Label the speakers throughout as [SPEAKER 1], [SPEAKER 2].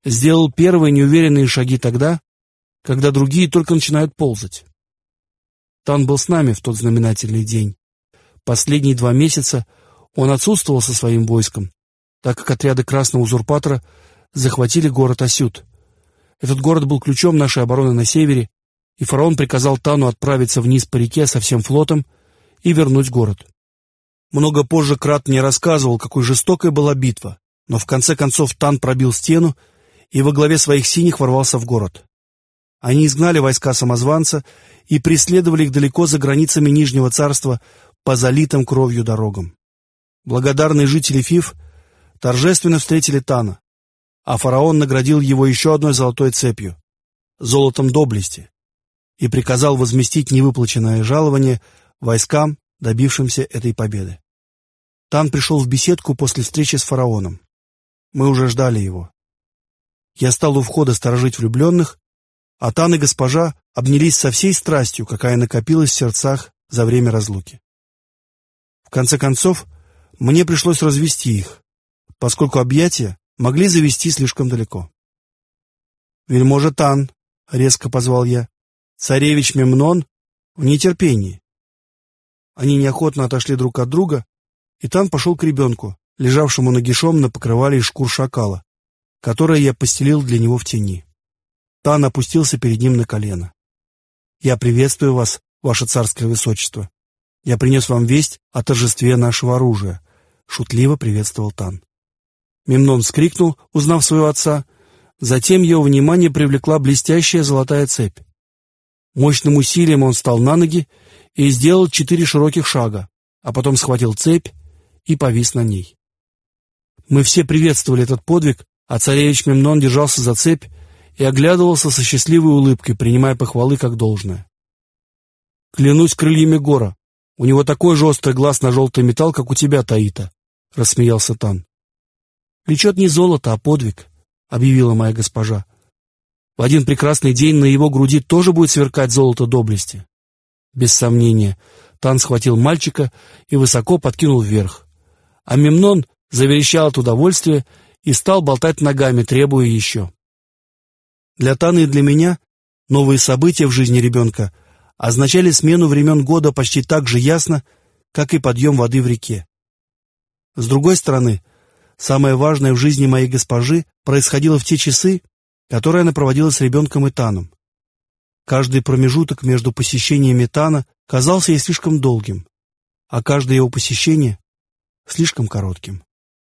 [SPEAKER 1] сделал первые неуверенные шаги тогда, когда другие только начинают ползать. Тан был с нами в тот знаменательный день. Последние 2 месяца он отсутствовал со своим войском, так как отряды Красного Узурпатора захватили город Асют. Этот город был ключом нашей обороны на севере, и фараон приказал Тану отправиться вниз по реке со всем флотом и вернуть город. Много позже Крат мне рассказывал, какой жестокой была битва, но в конце концов Тан пробил стену и во главе своих синих ворвался в город. Они изгнали войска самозванца и преследовали их далеко за границами Нижнего царства по залитым кровью дорогам. Благодарные жители Фив торжественно встретили Тана, а фараон наградил его еще одной золотой цепью — золотом доблести, и приказал возместить невыплаченное жалование войскам, добившимся этой победы. Тан пришел в беседку после встречи с фараоном. Мы уже ждали его. Я стал у входа сторожить влюбленных, а Тан и госпожа обнялись со всей страстью, какая накопилась в сердцах за время разлуки. В конце концов, мне пришлось развести их, поскольку объятия могли завести слишком далеко. «Вельможа Тан», — резко позвал я, — «царевич Мемнон в нетерпении». Они неохотно отошли друг от друга, и Тан пошел к ребенку, лежавшему нагишом на покрывале из шкур шакала, которое я постелил для него в тени. Тан опустился перед ним на колено. «Я приветствую вас, ваше царское высочество. Я принес вам весть о торжестве нашего оружия», — шутливо приветствовал Тан. Мемнон вскрикнул, узнав своего отца. Затем его внимание привлекла блестящая золотая цепь. Мощным усилием он встал на ноги и сделал 4 широких шага, а потом схватил цепь и повис на ней. Мы все приветствовали этот подвиг, а царевич Мемнон держался за цепь и оглядывался со счастливой улыбкой, принимая похвалы как должное. «Клянусь крыльями Гора, у него такой же острый глаз на желтый металл, как у тебя, Таита», — рассмеялся Тан. «Влечет не золото, а подвиг», — объявила моя госпожа. «В один прекрасный день на его груди тоже будет сверкать золото доблести». Без сомнения, Тан схватил мальчика и высоко подкинул вверх. А Мемнон заверещал от удовольствия и стал болтать ногами, требуя еще. Для Тана и для меня новые события в жизни ребенка означали смену времен года почти так же ясно, как и подъем воды в реке. С другой стороны, самое важное в жизни моей госпожи происходило в те часы, которые она проводила с ребенком и Таном. Каждый промежуток между посещениями Тана казался ей слишком долгим, а каждое его посещение — слишком коротким.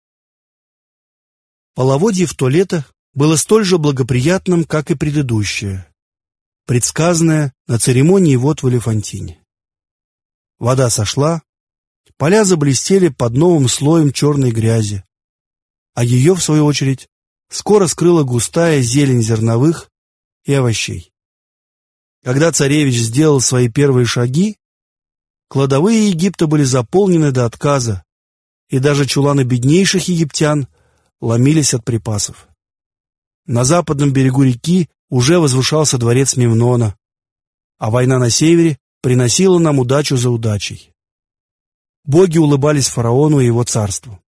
[SPEAKER 1] Половодье в то лето было столь же благоприятным, как и предыдущее, предсказанное на церемонии вод в Элефантине. Вода сошла, поля заблестели под новым слоем черной грязи, а ее, в свою очередь, скоро скрыла густая зелень зерновых и овощей. Когда царевич сделал свои первые шаги, кладовые Египта были заполнены до отказа, и даже чуланы беднейших египтян ломились от припасов. На западном берегу реки уже возвышался дворец Мемнона, а война на севере приносила нам удачу за удачей. Боги улыбались фараону и его царству.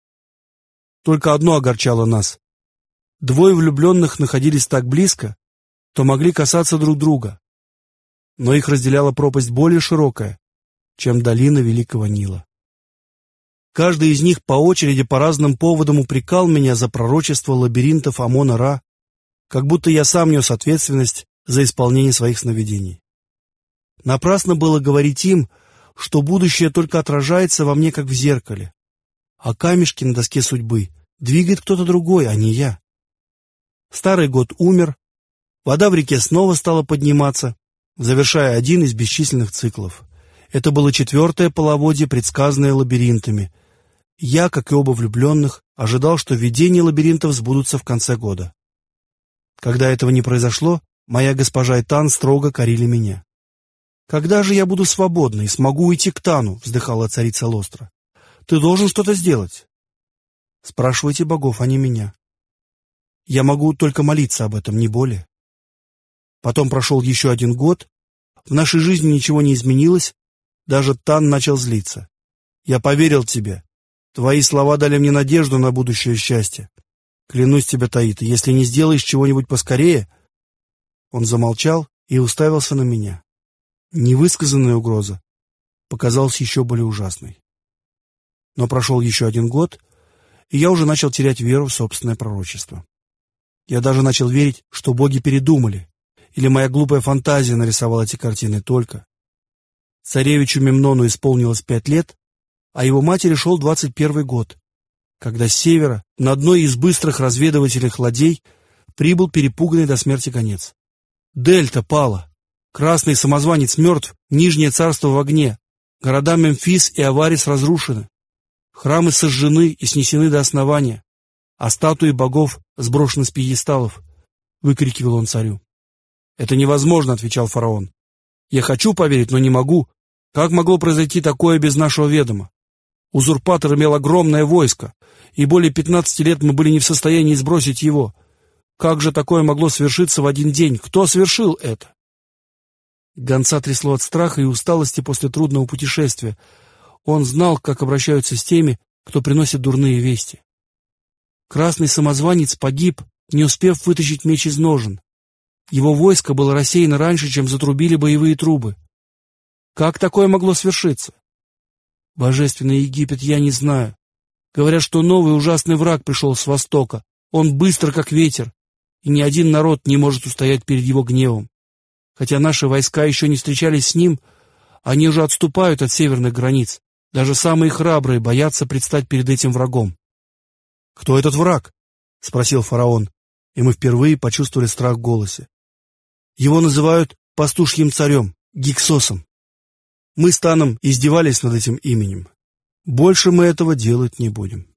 [SPEAKER 1] Только одно огорчало нас. 2 влюбленных находились так близко, что могли касаться друг друга, но их разделяла пропасть более широкая, чем долина Великого Нила. Каждый из них по очереди по разным поводам упрекал меня за пророчество лабиринтов Амона-Ра, как будто я сам нес ответственность за исполнение своих сновидений. Напрасно было говорить им, что будущее только отражается во мне, как в зеркале, а камешки на доске судьбы двигает кто-то другой, а не я. Старый год умер, вода в реке снова стала подниматься, завершая один из бесчисленных циклов. Это было 4-е половодье, предсказанное лабиринтами. Я, как и оба влюбленных, ожидал, что видения лабиринтов сбудутся в конце года. Когда этого не произошло, моя госпожа и Тан строго корили меня. «Когда же я буду свободна и смогу уйти к Тану?» — вздыхала царица Лостра. «Ты должен что-то сделать». «Спрашивайте богов, а не меня. Я могу только молиться об этом, не более». Потом прошел еще 1 год, в нашей жизни ничего не изменилось, даже Тан начал злиться. «Я поверил тебе. Твои слова дали мне надежду на будущее счастье. Клянусь тебе, Таита, если не сделаешь чего-нибудь поскорее...» Он замолчал и уставился на меня. Невысказанная угроза показалась еще более ужасной. Но прошел еще 1 год, и я уже начал терять веру в собственное пророчество. Я даже начал верить, что боги передумали, или моя глупая фантазия нарисовала эти картины только. Царевичу Мемнону исполнилось 5 лет, а его матери шел 21 год, когда с севера на одной из быстрых разведывательных ладей прибыл перепуганный до смерти гонец. Дельта пала. Красный самозванец мертв, Нижнее царство в огне. Города Мемфис и Аварис разрушены. Храмы сожжены и снесены до основания, а статуи богов сброшены с пьедесталов, — выкрикивал он царю. «Это невозможно», — отвечал фараон. «Я хочу поверить, но не могу. Как могло произойти такое без нашего ведома? Узурпатор имел огромное войско, и более 15 лет мы были не в состоянии сбросить его. Как же такое могло свершиться в 1 день? Кто совершил это?» Гонца трясло от страха и усталости после трудного путешествия. Он знал, как обращаются с теми, кто приносит дурные вести. Красный самозванец погиб, не успев вытащить меч из ножен. Его войско было рассеяно раньше, чем затрубили боевые трубы. Как такое могло свершиться? Божественный Египет, я не знаю. Говорят, что новый ужасный враг пришел с востока. Он быстр, как ветер, и ни один народ не может устоять перед его гневом. Хотя наши войска еще не встречались с ним, они уже отступают от северных границ. Даже самые храбрые боятся предстать перед этим врагом. «Кто этот враг?» — спросил фараон, и мы впервые почувствовали страх в голосе. «Его называют пастушьим царем, Гиксосом. Мы с Таном издевались над этим именем. Больше мы этого делать не будем».